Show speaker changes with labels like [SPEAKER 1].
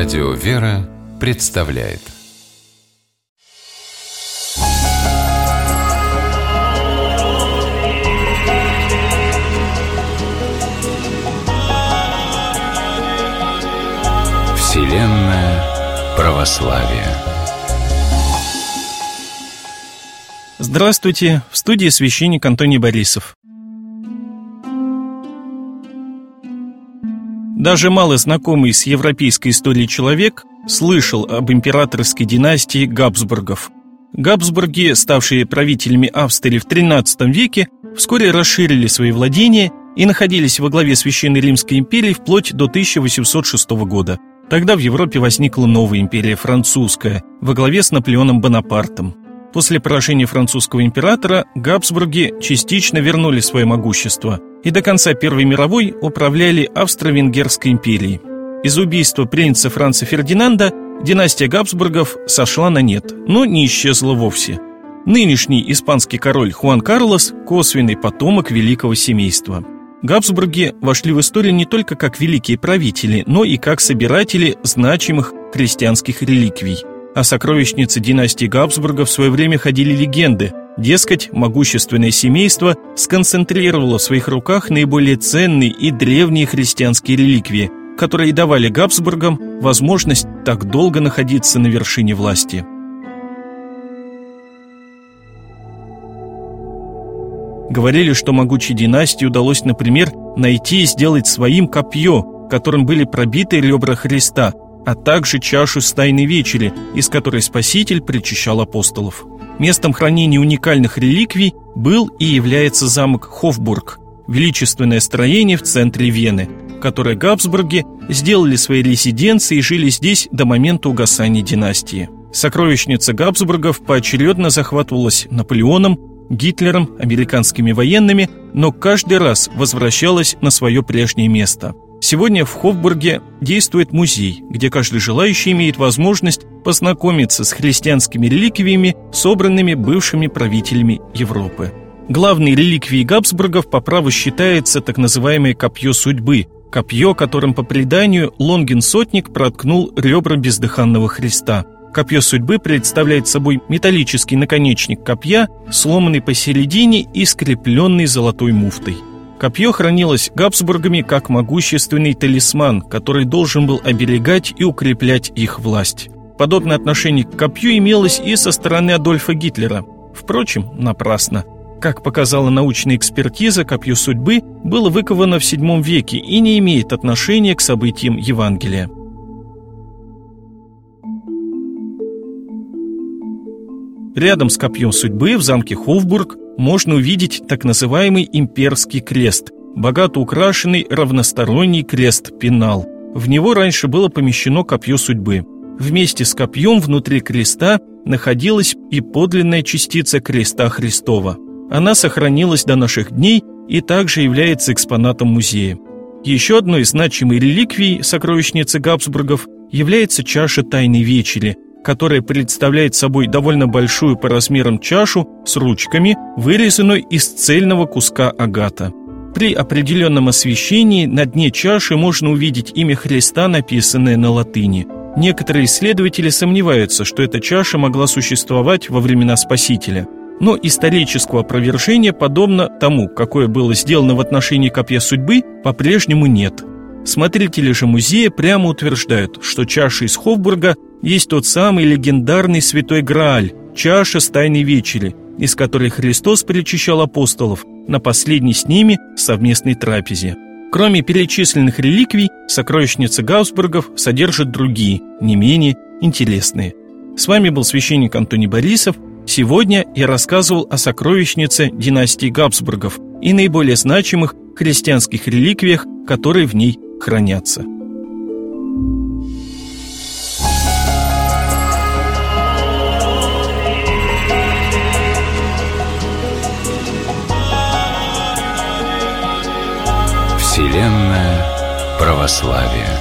[SPEAKER 1] Радио «Вера» представляет. Вселенная православия.
[SPEAKER 2] Здравствуйте, в студии священник Антоний Борисов. Даже мало знакомый с европейской историей человек слышал об императорской династии Габсбургов. Габсбурги, ставшие правителями Австрии в XIII веке, вскоре расширили свои владения и находились во главе Священной Римской империи вплоть до 1806 года. Тогда в Европе возникла новая империя французская во главе с Наполеоном Бонапартом. После поражения французского императора Габсбурги частично вернули свое могущество и до конца Первой мировой управляли Австро-Венгерской империей. Из-за убийства принца Франца Фердинанда династия Габсбургов сошла на нет, но не исчезла вовсе. Нынешний испанский король Хуан Карлос – косвенный потомок великого семейства. Габсбурги вошли в историю не только как великие правители, но и как собиратели значимых христианских реликвий. О сокровищнице династии Габсбургов в свое время ходили легенды. Дескать, могущественное семейство сконцентрировало в своих руках наиболее ценные и древние христианские реликвии, которые давали Габсбургам возможность так долго находиться на вершине власти. Говорили, что могучей династии удалось, например, найти и сделать своим копье, которым были пробиты ребра Христа, а также чашу с Тайной вечери, из которой Спаситель причащал апостолов. Местом хранения уникальных реликвий был и является замок Хофбург, величественное строение в центре Вены, которое Габсбурги сделали своей резиденцией и жили здесь до момента угасания династии. Сокровищница Габсбургов поочередно захватывалась Наполеоном, Гитлером, американскими военными, но каждый раз возвращалась на свое прежнее место. Сегодня в Хофбурге действует музей, где каждый желающий имеет возможность познакомиться с христианскими реликвиями, собранными бывшими правителями Европы. Главной реликвией Габсбургов по праву считается так называемое копье судьбы, копье, которым по преданию Лонгин-сотник проткнул ребра бездыханного Христа. Копье судьбы представляет собой металлический наконечник копья, сломанный посередине и скрепленный золотой муфтой. Копье хранилось Габсбургами как могущественный талисман, который должен был оберегать и укреплять их власть. Подобное отношение к копью имелось и со стороны Адольфа Гитлера. Впрочем, напрасно. Как показала научная экспертиза, копье судьбы было выковано в VII веке и не имеет отношения к событиям Евангелия. Рядом с копьем судьбы в замке Хофбург можно увидеть так называемый имперский крест, богато украшенный равносторонний крест-пенал. В него раньше было помещено копье судьбы. Вместе с копьем внутри креста находилась и подлинная частица креста Христова. Она сохранилась до наших дней и также является экспонатом музея. Еще одной значимой реликвией сокровищницы Габсбургов является чаша Тайной вечери, которая представляет собой довольно большую по размерам чашу с ручками, вырезанную из цельного куска агата. При определенном освещении на дне чаши можно увидеть имя Христа, написанное на латыни. Некоторые исследователи сомневаются, что эта чаша могла существовать во времена Спасителя. Но исторического опровержения, подобно тому, какое было сделано в отношении копья судьбы, по-прежнему нет. Смотрители же музея прямо утверждают, что чаша из Хофбурга есть тот самый легендарный Святой Грааль, чаша с Тайной вечери, из которой Христос причащал апостолов на последней с ними совместной трапезе. Кроме перечисленных реликвий, сокровищница Габсбургов содержит другие, не менее интересные. С вами был священник Антоний Борисов. Сегодня я рассказывал о сокровищнице династии Габсбургов и наиболее значимых христианских реликвиях, которые в ней хранятся.
[SPEAKER 1] Вселенная православия.